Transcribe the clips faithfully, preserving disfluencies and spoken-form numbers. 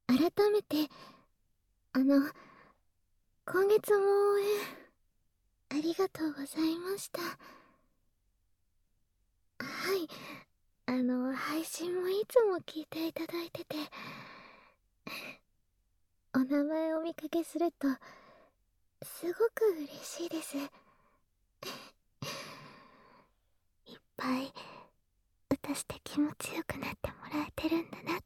改めて、あの、今月も応援、ありがとうございました。はい、あの、配信もいつも聞いていただいてて、お名前をお見かけすると、すごく嬉しいです。いっぱい、歌して気持ちよくなってもらえてるんだなって。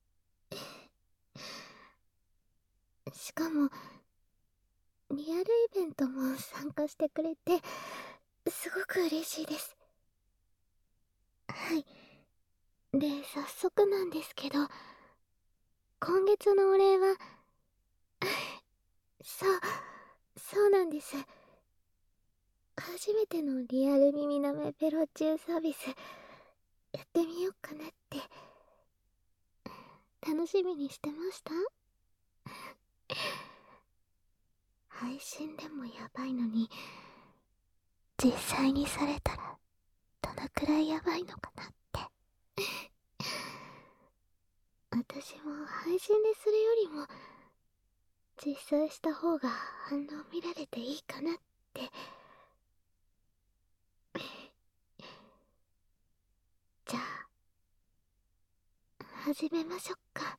しかも、リアルイベントも参加してくれて、すごく嬉しいです。はい。で、早速なんですけど、今月のお礼は、そう、そうなんです。初めてのリアル耳なめペロチューサービス、やってみようかなって、楽しみにしてました。配信でもやばいのに、実際にされたら、どのくらいやばいのかなって。私も配信でするよりも、実際した方が反応見られていいかなって。じゃあ、始めましょっか。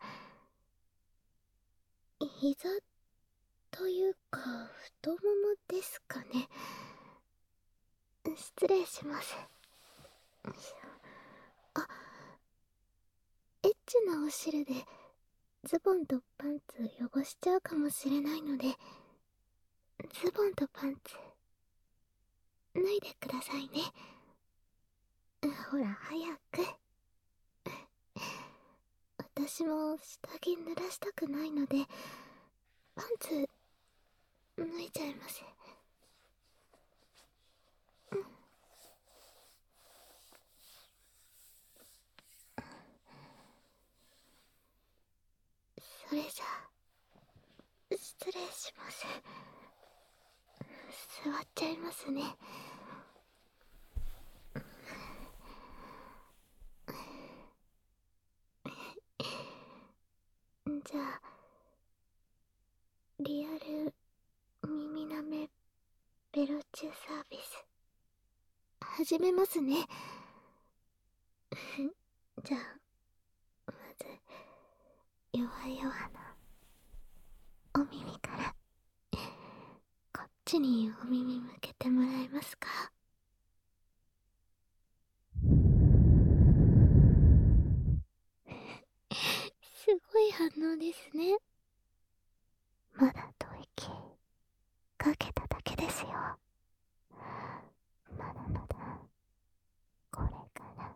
膝というか、太ももですかね。失礼します。あ、エッチなお汁でズボンとパンツ汚しちゃうかもしれないので、ズボンとパンツ脱いでくださいね。ほら早く。私も下着濡らしたくないので、パンツ脱いちゃいます。それじゃあ、失礼します。座っちゃいますね。じゃあ、リアル耳なめベロチューサービス始めますね。じゃあ、まず弱々なお耳から、こっちにお耳向けてもらえますか？すごい反応ですね。まだ吐息かけただけですよ。まだまだこれから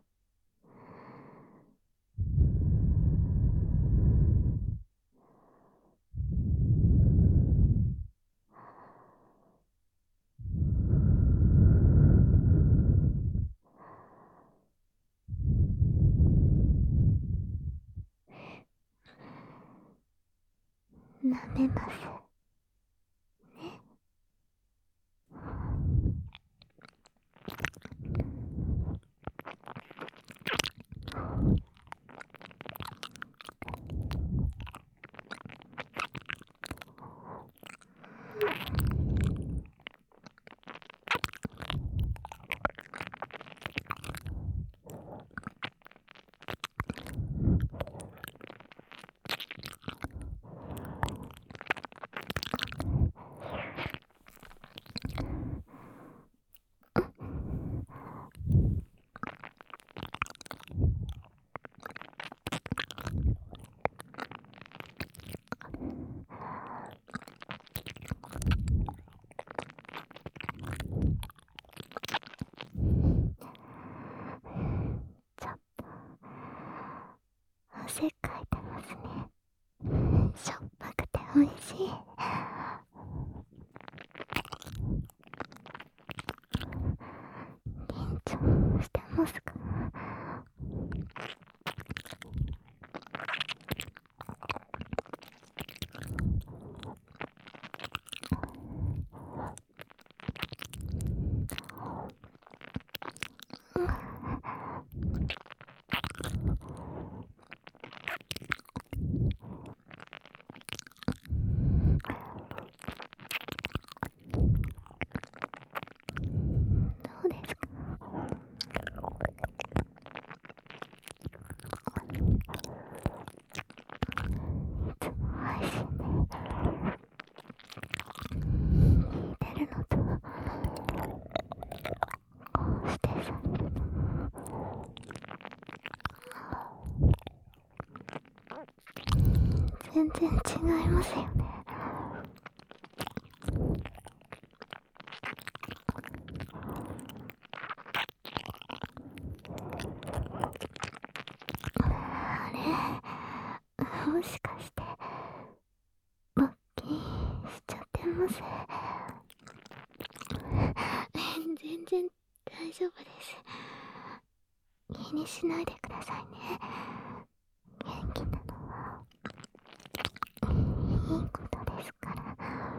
舐めますね。 全然違いますよね。あれ、もしかして勃起しちゃってます？全然大丈夫です。気にしないでくださいね。元気なのはいいことですから。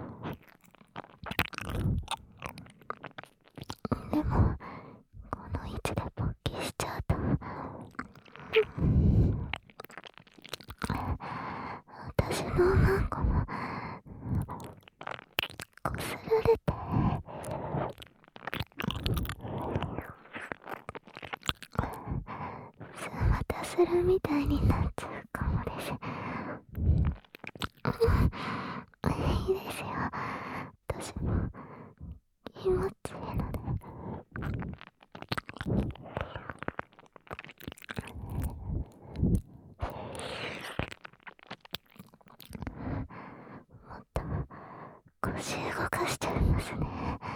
でもこの位置で勃起しちゃうと、私のおまんこもこすられて、またするみたいになっちゃうかもです。いいですよ。私も気持ちいいので。もっと腰動かしちゃいますね。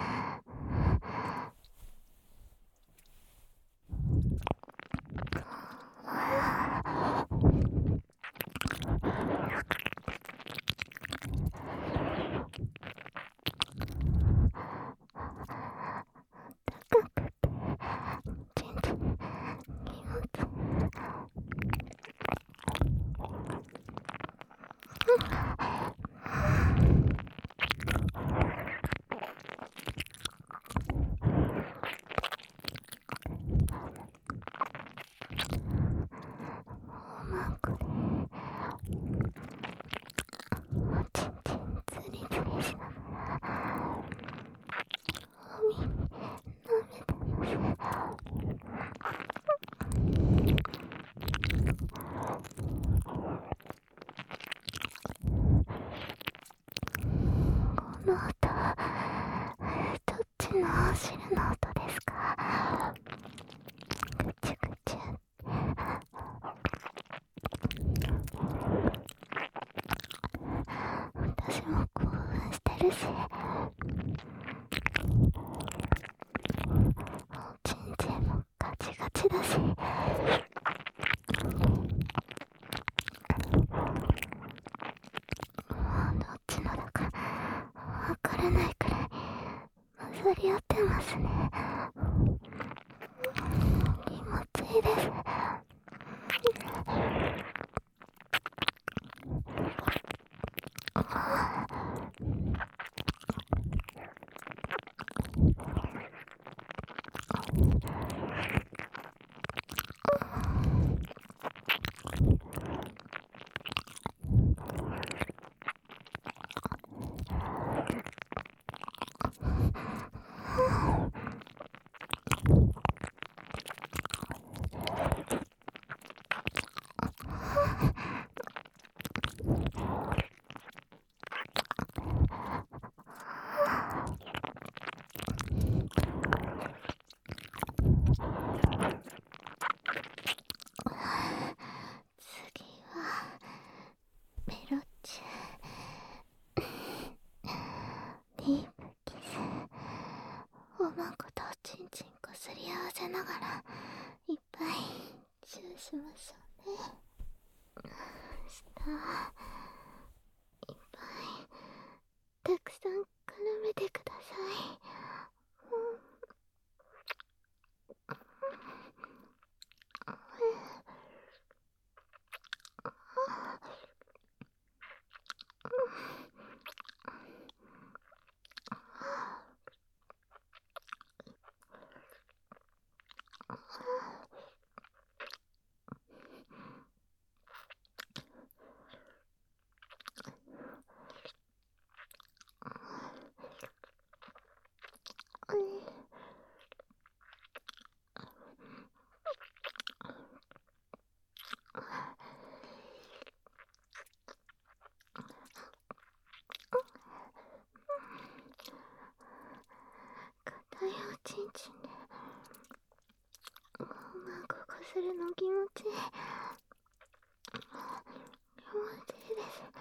高くてちんちん気持ちいい。おまんこでおちんちんつりつりしながらお耳舐めてます。この音、どっちのお尻の音ですか？ぐちゅぐちゅ。私も興奮してるし、おちんちんもガチガチだし、もうどっちのだかわからないくらい混ざり合ってますね。気持ちいいです。次はペロチュディープキス。おまんことおちんちんこすり合わせながらいっぱいチューしましょうね。下いっぱいたくさん絡めてください。硬いおちんちんでおまんここするの気持ちいい。気持ちいいです。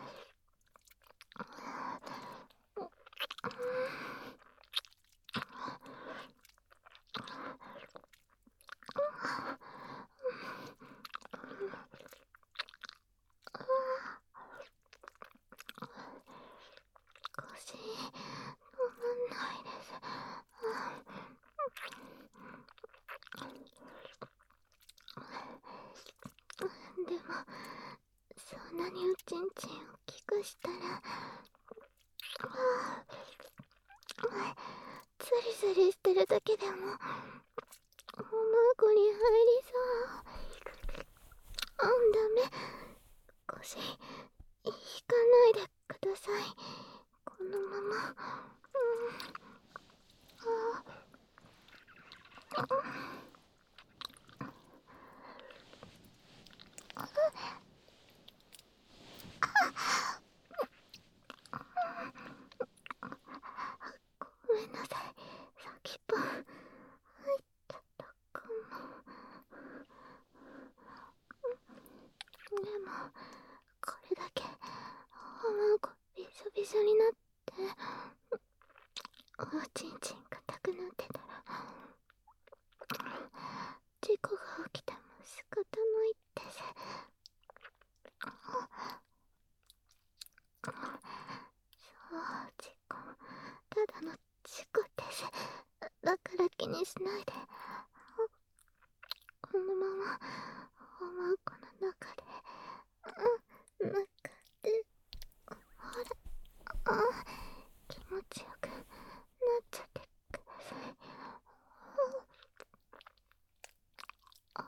なにおちんちんを大きくしたら、ああ、ズリズリしてるだけでもおまんこに入りそう。あんダメ、腰引かないでください。このまま、うん、ああ、ごめんなさい、先っぽ入っちゃったかも。でもこれだけおまんこびしょびしょになっておちんちん硬くなってたら事故が起きても仕方ないってせ。そう事故、ただの事故ってせ。だから気にしないで。このままおまんこの中で、うん、中で、ほら、あ、気持ちよくなっちゃってください。あ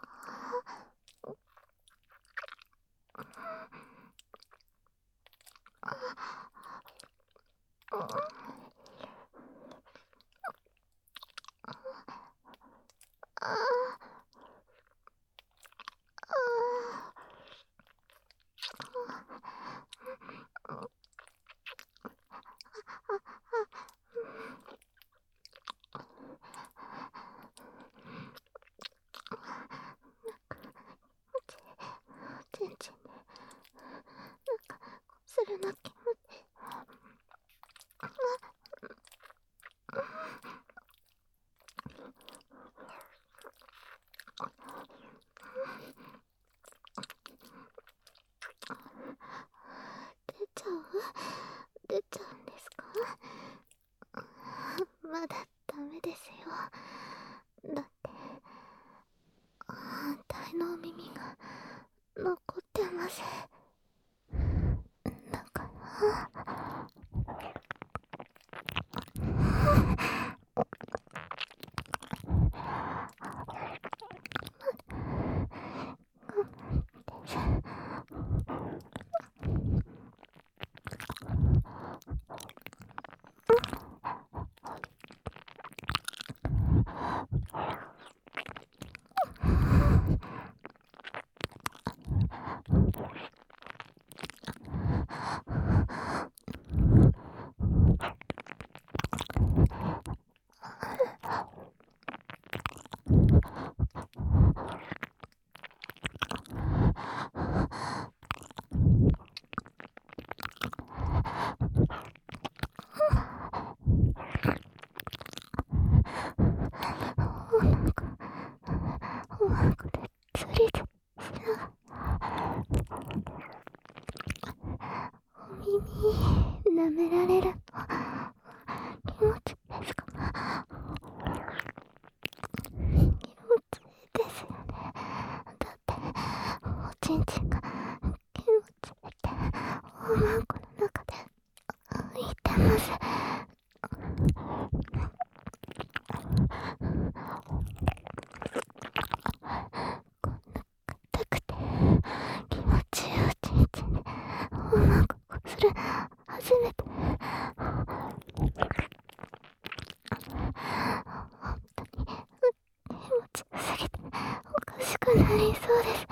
あ、あちんちんでなんかこするの気持ちいい。出ちゃう出ちゃうんですか？まだダメですよ。だって反対のお耳が残ってます。だからおまんこおまんこでつりつりお耳舐められるの気持ちいいですか？気持ちいいですよね。だっておちんちんが気持ちいいっておまんこの中で言ってます。こんな硬くて気持ちいいおちんちんでおまんここする初めて。本当に気持ちよすぎておかしくなりそうです。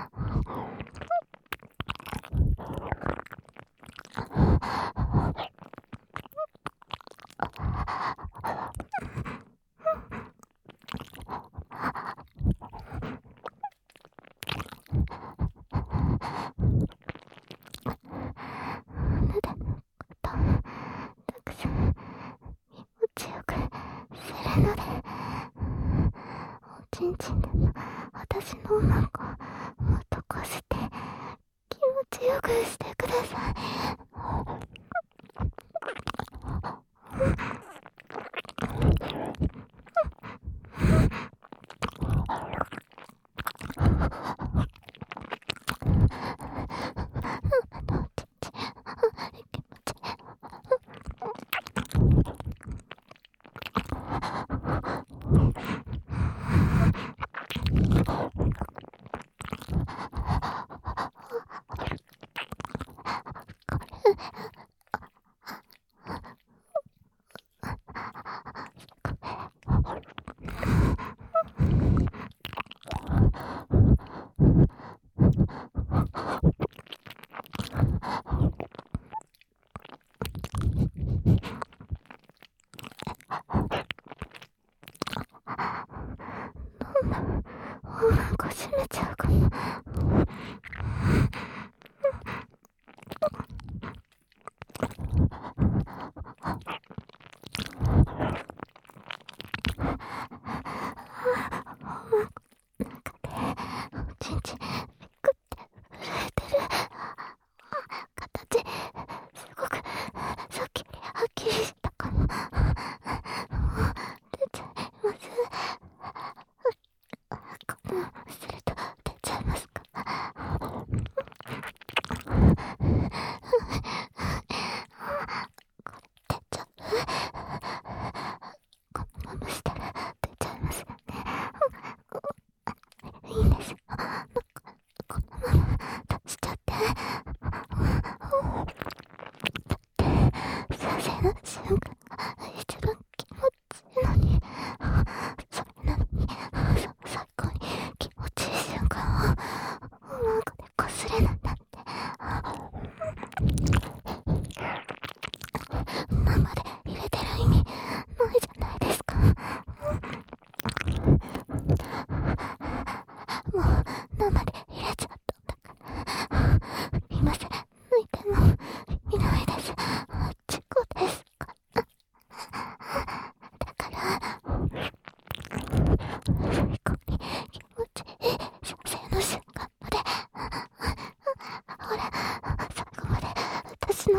あなたのことたくさん気持ちよくするので、おちんちんでも私のおまんこもっとこして気持ちよくしてください。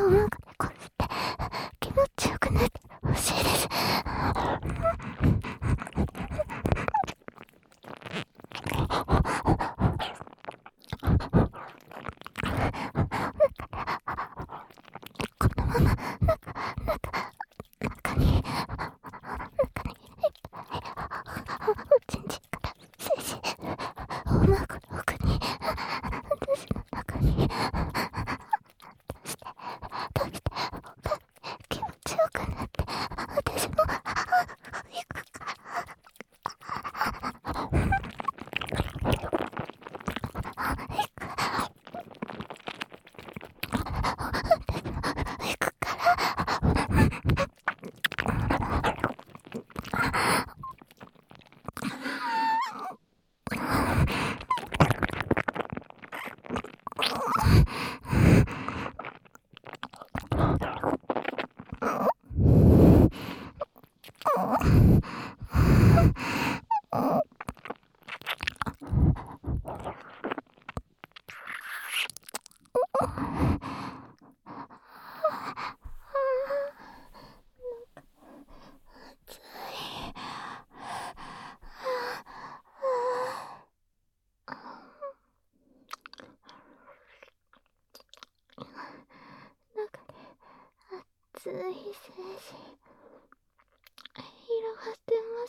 おまかでこすって気持ちよくなってほしいです。このまま中中に中にいっぱいおちんちんから精子おまこの奥に私の中に出して出して気持ちよくなって私も行くから行く熱い精子広がってます。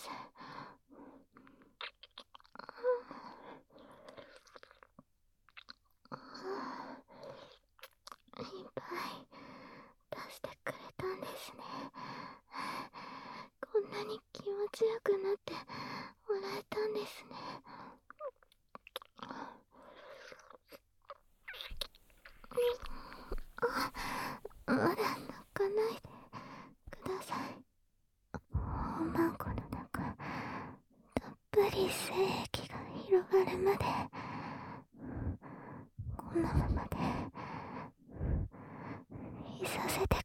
いっぱい出してくれたんですね。こんなに気持ちよくなってもらえたんですね。まだ泣かないでください。おまんこの中たっぷり精液が広がるまでこのままでいさせて